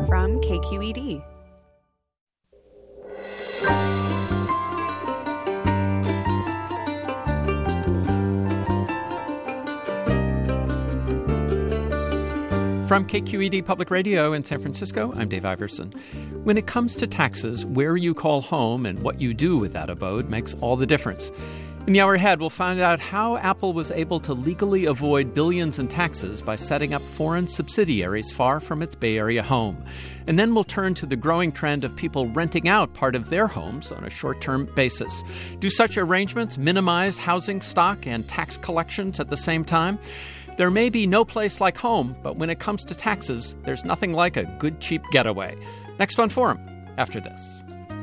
from KQED. From KQED Public Radio in San Francisco, I'm Dave Iverson. When it comes to taxes, where you call home and what you do with that abode makes all the difference. In the hour ahead, we'll find out how Apple was able to legally avoid billions in taxes by setting up foreign subsidiaries far from its Bay Area home. And then we'll turn to the growing trend of people renting out part of their homes on a short-term basis. Do such arrangements minimize housing stock and tax collections at the same time? There may be no place like home, but when it comes to taxes, there's nothing like a good, cheap getaway. Next on Forum, after this.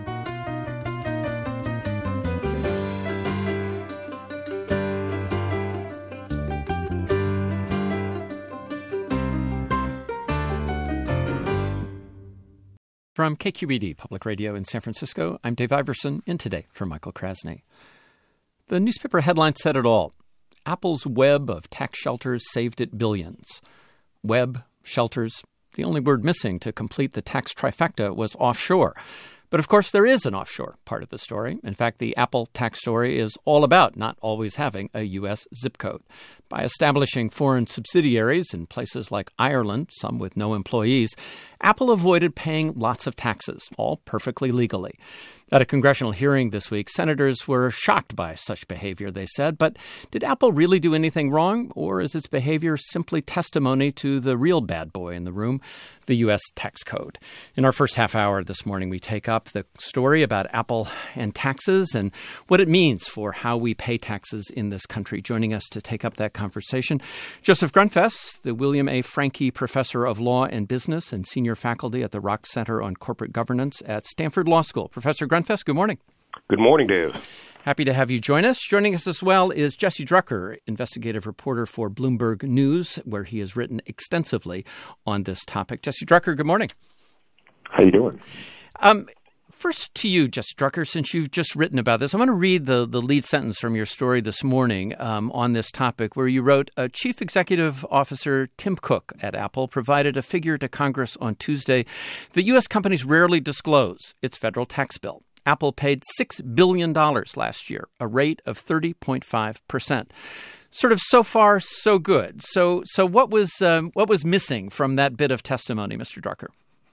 From KQED Public Radio in San Francisco, I'm Dave Iverson, in Today for Michael Krasny. The newspaper headline said it all. Apple's web of tax shelters saved it billions. Web, shelters, the only word missing to complete the tax trifecta was offshore. But of course, there is an offshore part of the story. In fact, the Apple tax story is all about not always having a U.S. zip code. By establishing foreign subsidiaries in places like Ireland, some with no employees, Apple avoided paying lots of taxes, all perfectly legally. At a congressional hearing this week, senators were shocked by such behavior, they said. But did Apple really do anything wrong, or is its behavior simply testimony to the real bad boy in the room, the U.S. tax code? In our first half hour this morning, we take up the story about Apple and taxes and what it means for how we pay taxes in this country. Joining us to take up that conversation, Joseph Grundfest, the William A. Franke Professor of Law and Business and Senior Faculty at the Rock Center on Corporate Governance at Stanford Law School. Professor Grundfest, good morning. Good morning, Dave. Happy to have you join us. Joining us as well is Jesse Drucker, investigative reporter for Bloomberg News, where he has written extensively on this topic. Jesse Drucker, good morning. How you doing? First to you, Jesse Drucker, since you've just written about this, I want to read the lead sentence from your story this morning on this topic, where you wrote, Chief Executive Officer Tim Cook at Apple provided a figure to Congress on Tuesday that U.S. companies rarely disclose, its federal tax bill. Apple paid $6 billion last year, a rate of 30.5%. Sort of so far, so good. So what was missing from that bit of testimony, Mr. Drucker?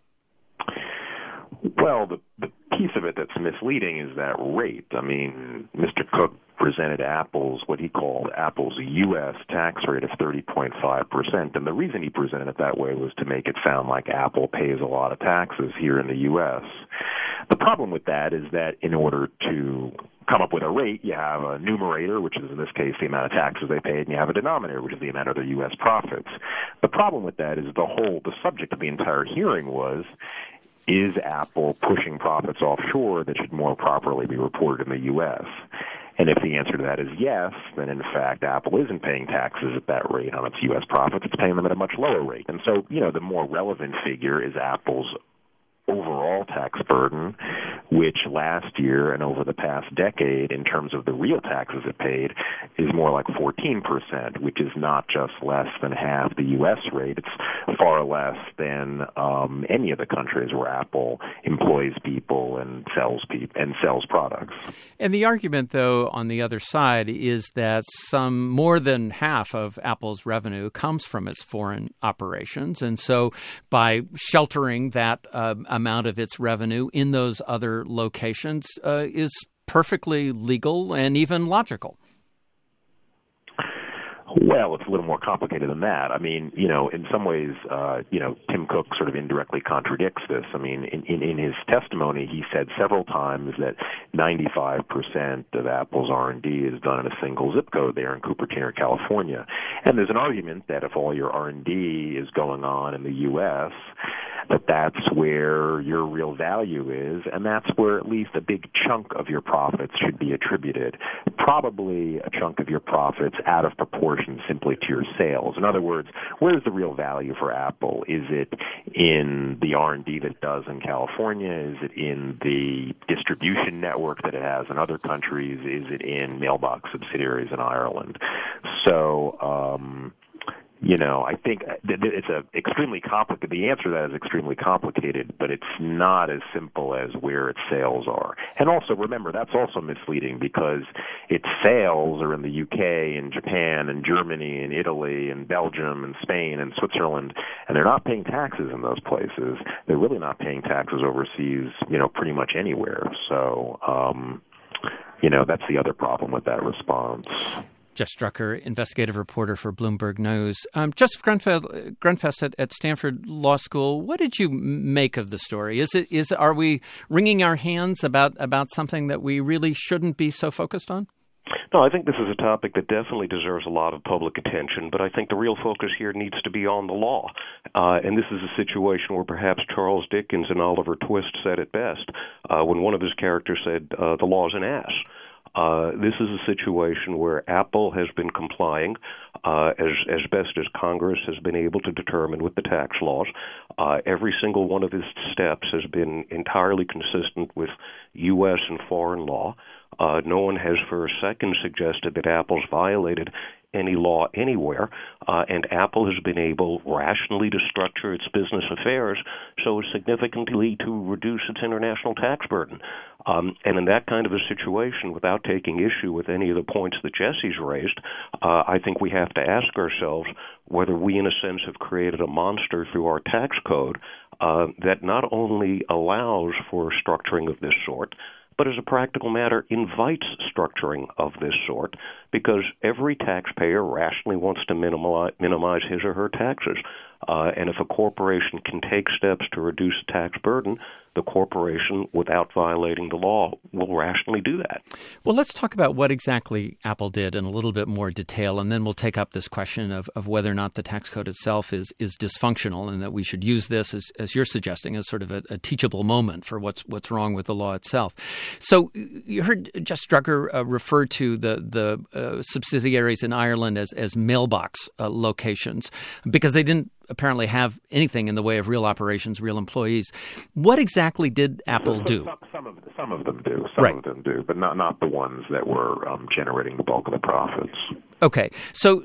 Well, the piece of it that's misleading is that rate. I mean, Mr. Cook presented what he called Apple's U.S. tax rate of 30.5%. And the reason he presented it that way was to make it sound like Apple pays a lot of taxes here in the U.S. The problem with that is that in order to come up with a rate, you have a numerator, which is in this case the amount of taxes they paid, and you have a denominator, which is the amount of their U.S. profits. The problem with that is the subject of the entire hearing was, is Apple pushing profits offshore that should more properly be reported in the U.S.? And if the answer to that is yes, then in fact Apple isn't paying taxes at that rate on its U.S. profits. It's paying them at a much lower rate. And so, the more relevant figure is Apple's overall tax burden, which last year and over the past decade, in terms of the real taxes it paid, is more like 14%, which is not just less than half the U.S. rate. It's far less than any of the countries where Apple employs people and sells products. And the argument, though, on the other side is that some more than half of Apple's revenue comes from its foreign operations. And so by sheltering that amount of its revenue in those other locations is perfectly legal and even logical. Well, it's a little more complicated than that. I mean, in some ways, Tim Cook sort of indirectly contradicts this. I mean, in his testimony, he said several times that 95% of Apple's R&D is done in a single zip code there in Cupertino, California. And there's an argument that if all your R&D is going on in the U.S., that's where your real value is, and that's where at least a big chunk of your profits should be attributed. Probably a chunk of your profits out of proportion simply to your sales. In other words, where's the real value for Apple? Is it in the R&D that it does in California? Is it in the distribution network that it has in other countries? Is it in mailbox subsidiaries in Ireland? So, I think it's extremely complicated. The answer to that is extremely complicated, but it's not as simple as where its sales are. And also, remember, that's also misleading because its sales are in the UK and Japan and Germany and Italy and Belgium and Spain and Switzerland, and they're not paying taxes in those places. They're really not paying taxes overseas, pretty much anywhere. So, that's the other problem with that response. Jess Drucker, investigative reporter for Bloomberg News. Joseph Grunfest at Stanford Law School, what did you make of the story? Are we wringing our hands about something that we really shouldn't be so focused on? No, I think this is a topic that definitely deserves a lot of public attention, but I think the real focus here needs to be on the law. And this is a situation where perhaps Charles Dickens and Oliver Twist said it best when one of his characters said, the law's an ass. This is a situation where Apple has been complying as best as Congress has been able to determine with the tax laws. Every single one of its steps has been entirely consistent with U.S. and foreign law. No one has for a second suggested that Apple's violated any law anywhere, and Apple has been able rationally to structure its business affairs so as significantly to reduce its international tax burden. And in that kind of a situation, without taking issue with any of the points that Jesse's raised, I think we have to ask ourselves whether we, in a sense, have created a monster through our tax code that not only allows for structuring of this sort, but as a practical matter invites structuring of this sort because every taxpayer rationally wants to minimize his or her taxes. And if a corporation can take steps to reduce the tax burden, the corporation, without violating the law, will rationally do that. Well, let's talk about what exactly Apple did in a little bit more detail, and then we'll take up this question of whether or not the tax code itself is dysfunctional and that we should use this, as you're suggesting, as sort of a teachable moment for what's wrong with the law itself. So you heard Jess Drucker refer to the subsidiaries in Ireland as mailbox locations because they didn't apparently have anything in the way of real operations, real employees. What exactly did Apple do? Some of them do. Some of them do, but not the ones that were generating the bulk of the profits. Okay. So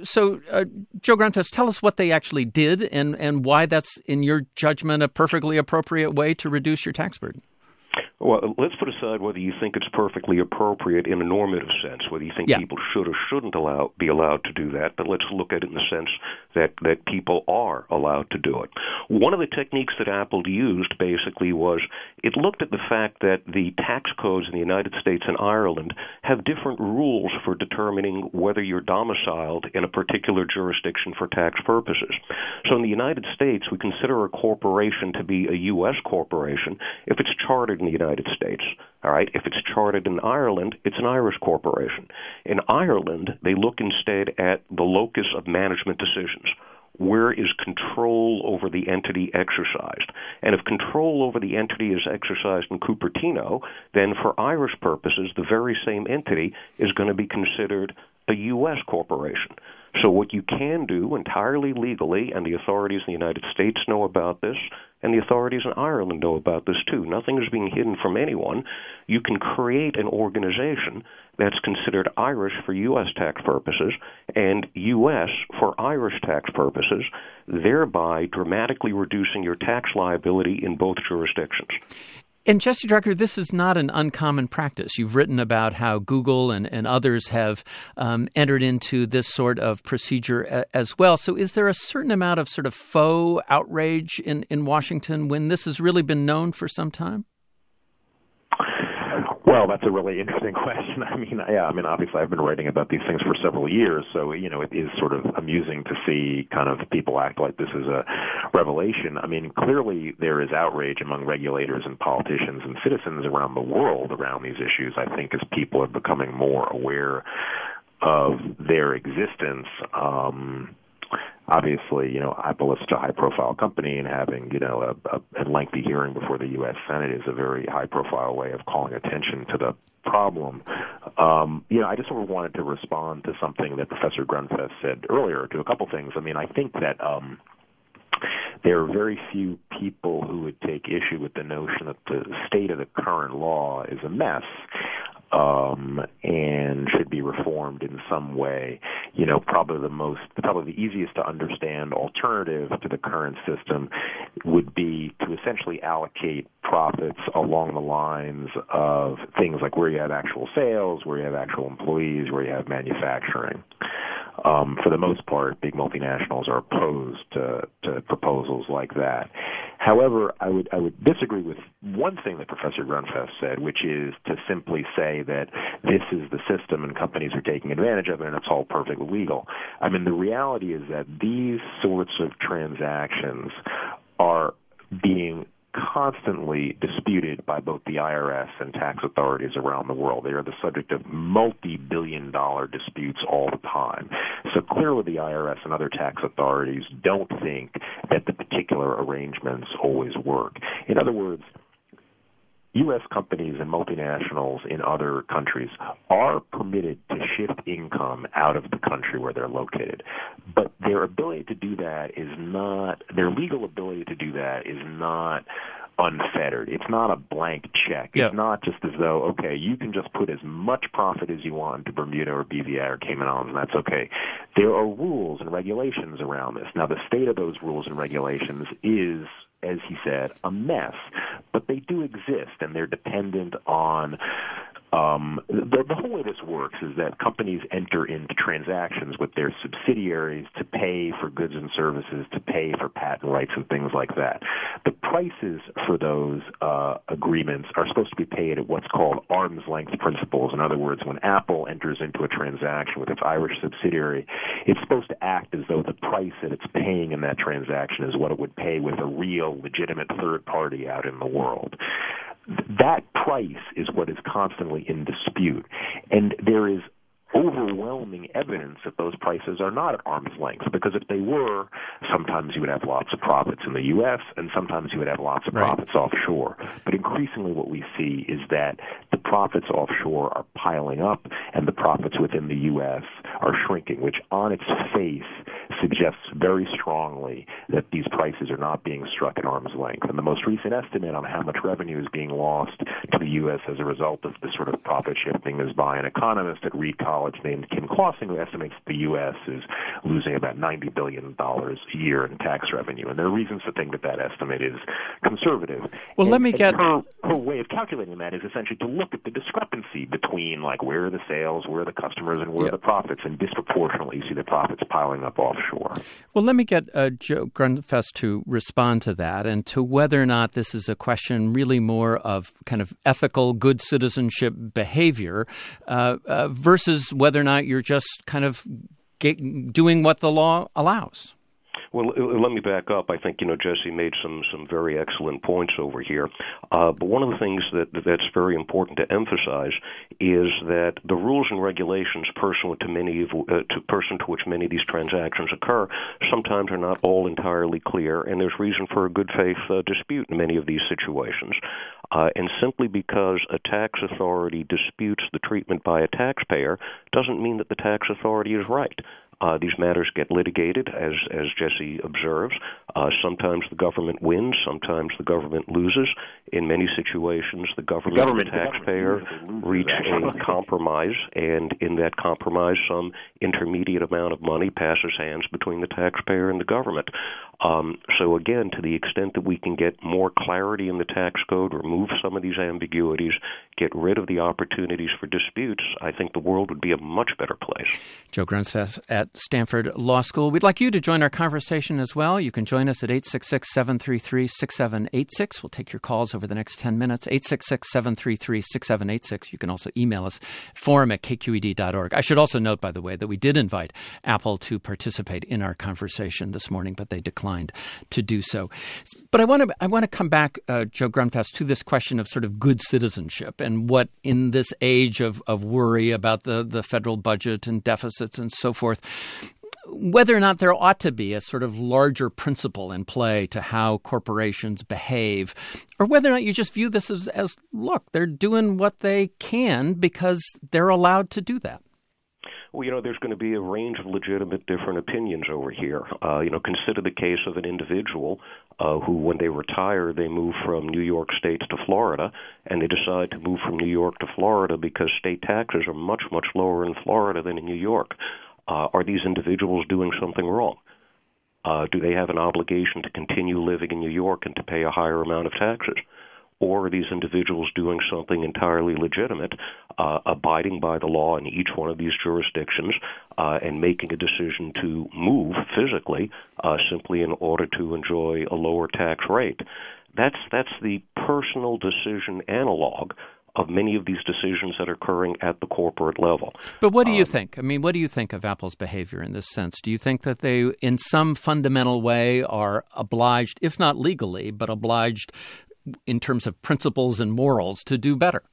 Joe Grunfest, tell us what they actually did and why that's, in your judgment, a perfectly appropriate way to reduce your tax burden. Well, let's put aside whether you think it's perfectly appropriate in a normative sense, whether you think people should or shouldn't be allowed to do that, but let's look at it in the sense that people are allowed to do it. One of the techniques that Apple used basically was it looked at the fact that the tax codes in the United States and Ireland have different rules for determining whether you're domiciled in a particular jurisdiction for tax purposes. So in the United States, we consider a corporation to be a U.S. corporation if it's chartered in the United States. All right. If it's chartered in Ireland, it's an Irish corporation. In Ireland, they look instead at the locus of management decisions. Where is control over the entity exercised? And if control over the entity is exercised in Cupertino, then for Irish purposes, the very same entity is going to be considered a U.S. corporation. So what you can do entirely legally, and the authorities in the United States know about this, and the authorities in Ireland know about this too. Nothing is being hidden from anyone. You can create an organization that's considered Irish for U.S. tax purposes and U.S. for Irish tax purposes, thereby dramatically reducing your tax liability in both jurisdictions. And Jesse Drucker, this is not an uncommon practice. You've written about how Google and others have entered into this sort of procedure as well. So is there a certain amount of sort of faux outrage in Washington when this has really been known for some time? Well, that's a really interesting question. Obviously I've been writing about these things for several years, so, it is sort of amusing to see kind of people act like this is a revelation. Clearly there is outrage among regulators and politicians and citizens around the world around these issues, I think, as people are becoming more aware of their existence. Obviously, Apple is such a high-profile company, and having, a lengthy hearing before the U.S. Senate is a very high-profile way of calling attention to the problem. I just sort of wanted to respond to something that Professor Grunfest said earlier, to a couple things. I think that there are very few people who would take issue with the notion that the state of the current law is a mess. and should be reformed in some way. You know, probably the easiest to understand alternative to the current system would be to essentially allocate profits along the lines of things like where you have actual sales, where you have actual employees, where you have manufacturing. For the most part, big multinationals are opposed to proposals like that. However, I would disagree with one thing that Professor Grundfest said, which is to simply say that this is the system and companies are taking advantage of it and it's all perfectly legal. I mean, the reality is that these sorts of transactions are being constantly disputed by both the IRS and tax authorities around the world. They are the subject of multi-billion-dollar disputes all the time. So clearly the IRS and other tax authorities don't think that the particular arrangements always work. In other words, U.S. companies and multinationals in other countries are permitted to shift income out of the country where they're located. But their ability to do that is not, their legal ability to do that is not unfettered. It's not a blank check. Yeah. It's not just as though, okay, you can just put as much profit as you want into Bermuda or BVI or Cayman Islands, and that's okay. There are rules and regulations around this. Now, the state of those rules and regulations is, as he said, a mess, but they do exist, and they're dependent on the whole way this works is that companies enter into transactions with their subsidiaries to pay for goods and services, to pay for patent rights and things like that. The prices for those agreements are supposed to be paid at what's called arm's length principles. In other words, when Apple enters into a transaction with its Irish subsidiary, it's supposed to act as though the price that it's paying in that transaction is what it would pay with a real, legitimate third party out in the world. That price is what is constantly in dispute, and there is overwhelming evidence that those prices are not at arm's length, because if they were, sometimes you would have lots of profits in the U.S. and sometimes you would have lots of profits offshore. But increasingly what we see is that the profits offshore are piling up and the profits within the U.S. are shrinking, which on its face suggests very strongly that these prices are not being struck at arm's length. And the most recent estimate on how much revenue is being lost to the U.S. as a result of this sort of profit shifting is by an economist at Reed College named Kim Clausing, who estimates the U.S. is losing about $90 billion a year in tax revenue. And there are reasons to think that that estimate is conservative. Well, let me get... Her way of calculating that is essentially to look at the discrepancy between, like, where are the sales, where are the customers, and where are the profits, and disproportionately you see the profits piling up offshore. Well, let me get Joe Grundfest to respond to that and to whether or not this is a question really more of kind of ethical, good citizenship behavior versus whether or not you're just kind of doing what the law allows. Well, let me back up. I think, Jesse made some very excellent points over here. But one of the things that's very important to emphasize is that the rules and regulations pursuant to which many of these transactions occur sometimes are not all entirely clear, and there's reason for a good faith dispute in many of these situations. And simply because a tax authority disputes the treatment by a taxpayer doesn't mean that the tax authority is right. These matters get litigated, as Jesse observes. Sometimes the government wins, sometimes the government loses. In many situations, the government and the taxpayer reach a compromise, and in that compromise, some intermediate amount of money passes hands between the taxpayer and the government. So again, to the extent that we can get more clarity in the tax code, remove some of these ambiguities, get rid of the opportunities for disputes, I think the world would be a much better place. Joe Grundfest at Stanford Law School. We'd like you to join our conversation as well. You can join us at 866-733-6786. We'll take your calls over the next 10 minutes, 866-733-6786. You can also email us, forum@kqed.org. I should also note, by the way, that we did invite Apple to participate in our conversation this morning, but they declined to do so. But I want to come back, Joe Grundfest, to this question of sort of good citizenship and what in this age of worry about the federal budget and deficits and so forth, whether or not there ought to be a sort of larger principle in play to how corporations behave, or whether or not you just view this as look, they're doing what they can because they're allowed to do that. Well, there's going to be a range of legitimate different opinions over here. Consider the case of an individual who, when they retire, they move from New York State to Florida, and they decide to move from New York to Florida because state taxes are much, much lower in Florida than in New York. Are these individuals doing something wrong? Do they have an obligation to continue living in New York and to pay a higher amount of taxes? Or are these individuals doing something entirely legitimate, abiding by the law in each one of these jurisdictions and making a decision to move physically simply in order to enjoy a lower tax rate? That's the personal decision analog of many of these decisions that are occurring at the corporate level. But what do you think? I mean, what do you think of Apple's behavior in this sense? Do you think that they, in some fundamental way, are obliged, if not legally, but obliged in terms of principles and morals, to do better?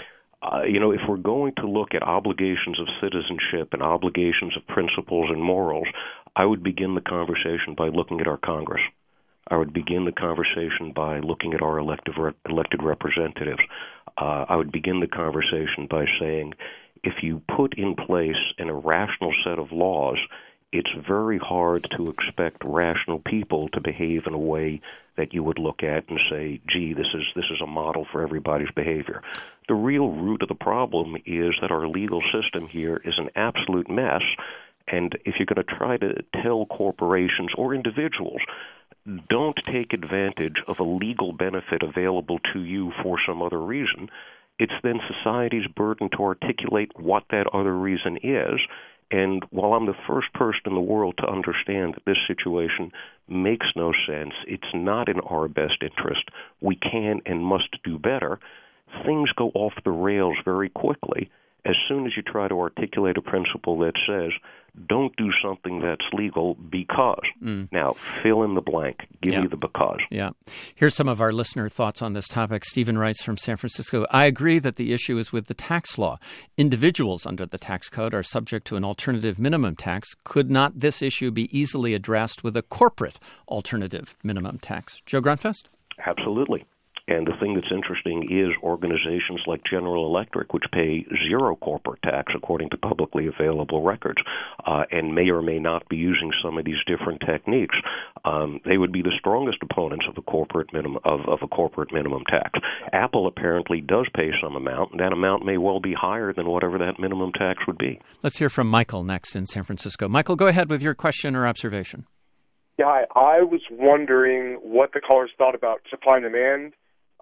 If we're going to look at obligations of citizenship and obligations of principles and morals, I would begin the conversation by looking at our Congress. I would begin the conversation by looking at our elected representatives. I would begin the conversation by saying, if you put in place an irrational set of laws, it's very hard to expect rational people to behave in a way that you would look at and say, gee, this is a model for everybody's behavior. The real root of the problem is that our legal system here is an absolute mess, and if you're going to try to tell corporations or individuals, don't take advantage of a legal benefit available to you for some other reason, it's then society's burden to articulate what that other reason is. And while I'm the first person in the world to understand that this situation makes no sense, it's not in our best interest, we can and must do better, things go off the rails very quickly as soon as you try to articulate a principle that says, don't do something that's legal because. Now, fill in the blank. Give me the because. Yeah. Here's some of our listener thoughts on this topic. Stephen writes from San Francisco, I agree that the issue is with the tax law. Individuals under the tax code are subject to an alternative minimum tax. Could not this issue be easily addressed with a corporate alternative minimum tax? Joe Grunfest? Absolutely. And the thing that's interesting is organizations like General Electric, which pay zero corporate tax according to publicly available records, and may or may not be using some of these different techniques, they would be the strongest opponents of a corporate minimum tax. Apple apparently does pay some amount, and that amount may well be higher than whatever that minimum tax would be. Let's hear from Michael next in San Francisco. Michael, go ahead with your question or observation. Yeah, I was wondering what the callers thought about supply and demand.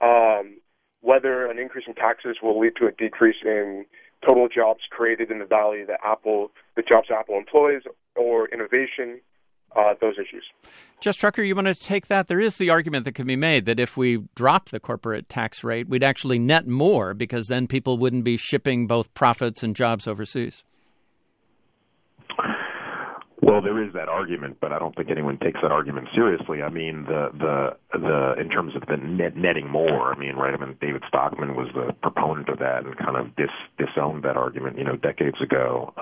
Whether an increase in taxes will lead to a decrease in total jobs created in the valley that the jobs Apple employs, or innovation, those issues. Jess Trucker, you want to take that? There is the argument that can be made that if we dropped the corporate tax rate, we'd actually net more because then people wouldn't be shipping both profits and jobs overseas. Well, there is that argument, but I don't think anyone takes that argument seriously. I mean, the in terms of the netting more. I mean, right? I mean, David Stockman was the proponent of that and kind of disowned that argument, decades ago.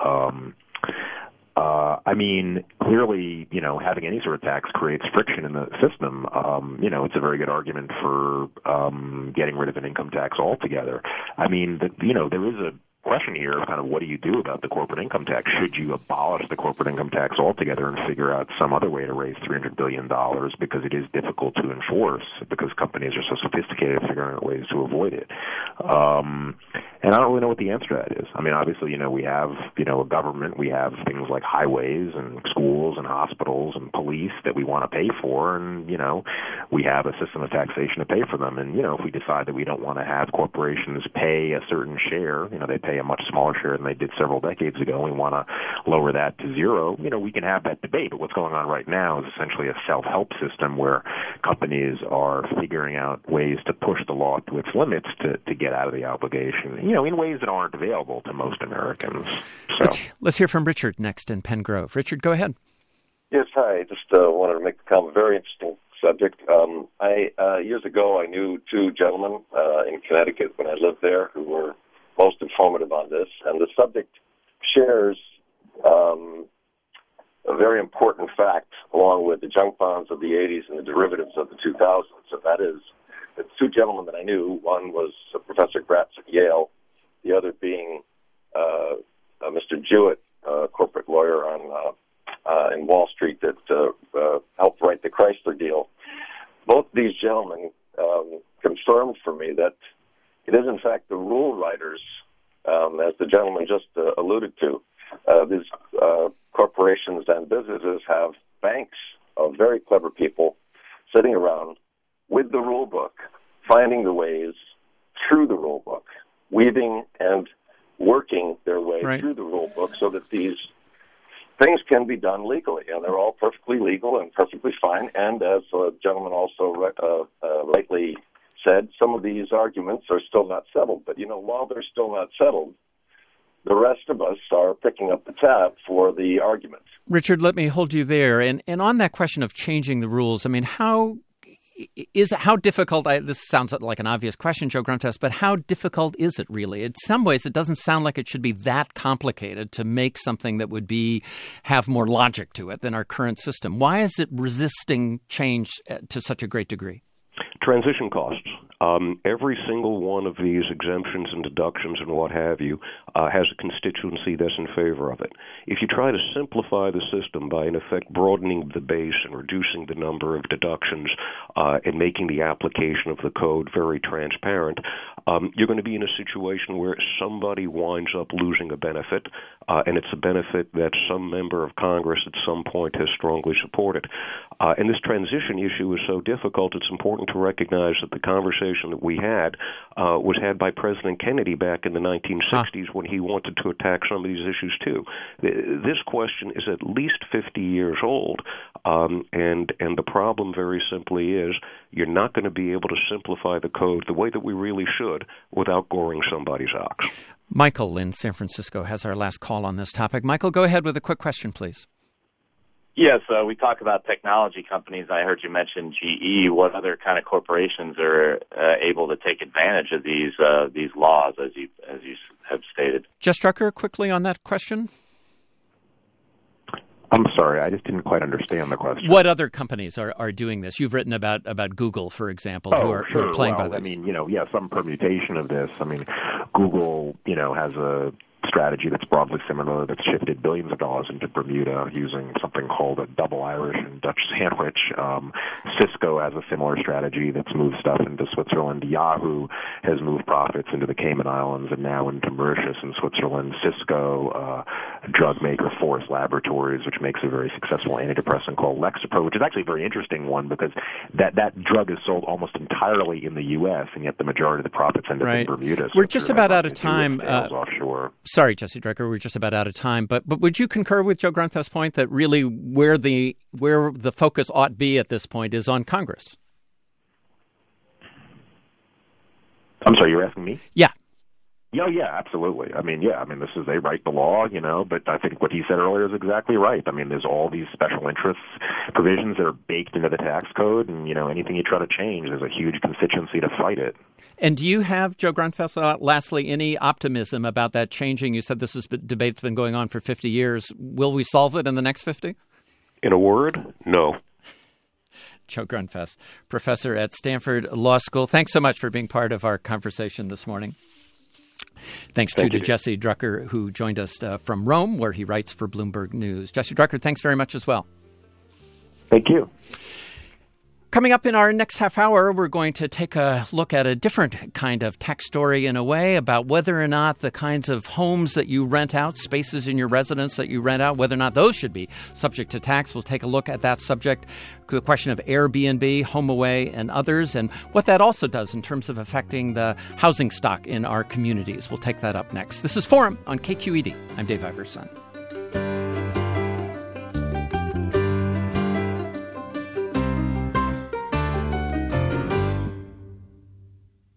I mean, clearly, having any sort of tax creates friction in the system. It's a very good argument for getting rid of an income tax altogether. I mean, there is a question here of kind of what do you do about the corporate income tax? Should you abolish the corporate income tax altogether and figure out some other way to raise $300 billion because it is difficult to enforce because companies are so sophisticated at figuring out ways to avoid it? And I don't really know what the answer to that is. I mean, obviously, we have, a government, we have things like highways and schools and hospitals and police that we want to pay for, and, we have a system of taxation to pay for them. And, if we decide that we don't want to have corporations pay a certain share, they pay a much smaller share than they did several decades ago, and we want to lower that to zero, we can have that debate. But what's going on right now is essentially a self-help system where companies are figuring out ways to push the law to its limits to get out of the obligation, in ways that aren't available to most Americans. So. Let's hear from Richard next in Pen Grove. Richard, go ahead. Yes, hi. Just wanted to make a comment. Very interesting subject. Years ago, I knew two gentlemen in Connecticut when I lived there who were most informative on this, and the subject shares a very important fact along with the junk bonds of the 80s and the derivatives of the 2000s, and that is the two gentlemen that I knew. One was Professor Gratz at Yale, the other being Mr. Jewett, a corporate lawyer in Wall Street that helped write the Chrysler deal. both these gentlemen confirmed for me that it is, in fact, the rule writers, as the gentleman just alluded to. These corporations and businesses have banks of very clever people sitting around with the rule book, finding the ways through the rule book, weaving and working their way through the rule book so that these things can be done legally, and they're all perfectly legal and perfectly fine. And as the gentleman also rightly said, some of these arguments are still not settled. But, while they're still not settled, the rest of us are picking up the tab for the arguments. Richard, let me hold you there. And on that question of changing the rules, I mean, how difficult, this sounds like an obvious question, Joe Grundfest, but how difficult is it really? In some ways, it doesn't sound like it should be that complicated to make something that would have more logic to it than our current system. Why is it resisting change to such a great degree? Transition costs. Every single one of these exemptions and deductions and what have you has a constituency that's in favor of it. If you try to simplify the system by, in effect, broadening the base and reducing the number of deductions and making the application of the code very transparent, you're going to be in a situation where somebody winds up losing a benefit, and it's a benefit that some member of Congress at some point has strongly supported. And this transition issue is so difficult, it's important to recognize that the conversation that we had was had by President Kennedy back in the 1960s when he wanted to attack some of these issues too. This question is at least 50 years old, and the problem very simply is you're not going to be able to simplify the code the way that we really should without goring somebody's ox. Michael in San Francisco has our last call on this topic. Michael, go ahead with a quick question, please. Yes, we talk about technology companies. I heard you mention GE. What other kind of corporations are able to take advantage of these laws, as you have stated? Jess Drucker, quickly on that question. I'm sorry, I just didn't quite understand the question. What other companies are doing this? You've written about Google, for example, who are playing by this. I mean, some permutation of this. I mean, Google, has a strategy that's broadly similar, that's shifted billions of dollars into Bermuda using something called a double Irish and Dutch sandwich. Cisco has a similar strategy that's moved stuff into Switzerland. Yahoo has moved profits into the Cayman Islands and now into Mauritius in Switzerland. Cisco, drug maker Forest Laboratories, which makes a very successful antidepressant called Lexapro, which is actually a very interesting one because that drug is sold almost entirely in the U.S., and yet the majority of the profits end up in Bermuda. So we're just about out of time. Offshore. Sorry, Jesse Drucker, we're just about out of time. But would you concur with Joe Grundfest's point that really where the focus ought to be at this point is on Congress? I'm sorry, you're asking me? Yeah. Yeah, absolutely. I mean, they write the law, but I think what he said earlier is exactly right. I mean, there's all these special interests provisions that are baked into the tax code, and, anything you try to change, there's a huge constituency to fight it. And do you have, Joe Grundfest, lastly, any optimism about that changing? You said this debate's been going on for 50 years. Will we solve it in the next 50? In a word, no. Joe Grundfest, professor at Stanford Law School. Thanks so much for being part of our conversation this morning. Thanks to Jesse Drucker, who joined us from Rome, where he writes for Bloomberg News. Jesse Drucker, thanks very much as well. Thank you. Coming up in our next half hour, we're going to take a look at a different kind of tax story in a way about whether or not the kinds of homes that you rent out, spaces in your residence that you rent out, whether or not those should be subject to tax. We'll take a look at that subject, the question of Airbnb, HomeAway, and others, and what that also does in terms of affecting the housing stock in our communities. We'll take that up next. This is Forum on KQED. I'm Dave Iverson.